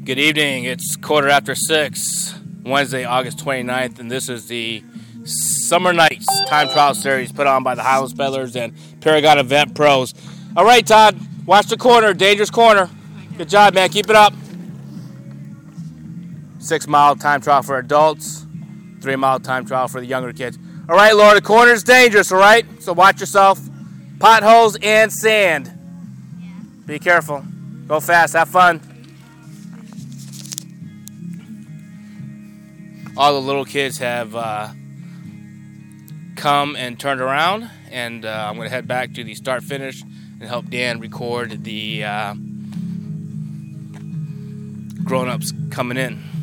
Good evening. It's 6:15, Wednesday, August 29th, and this is the Summer Nights Time Trial Series put on by the Highlands Peddlers and Paragon Event Pros. All right, Todd, watch the corner, dangerous corner. Good job, man. Keep it up. 6-mile time trial for adults, 3-mile time trial for the younger kids. All right, Laura, the corner is dangerous, all right? So watch yourself. Potholes and sand. Be careful. Go fast. Have fun. All the little kids have come and turned around, and I'm going to head back to the start-finish and help Dan record the grown-ups coming in.